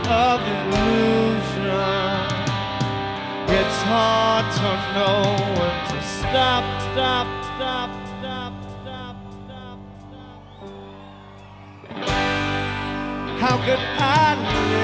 of illusion. It's hard to know when to stop, stop, stop, stop, stop, stop, stop. How could I live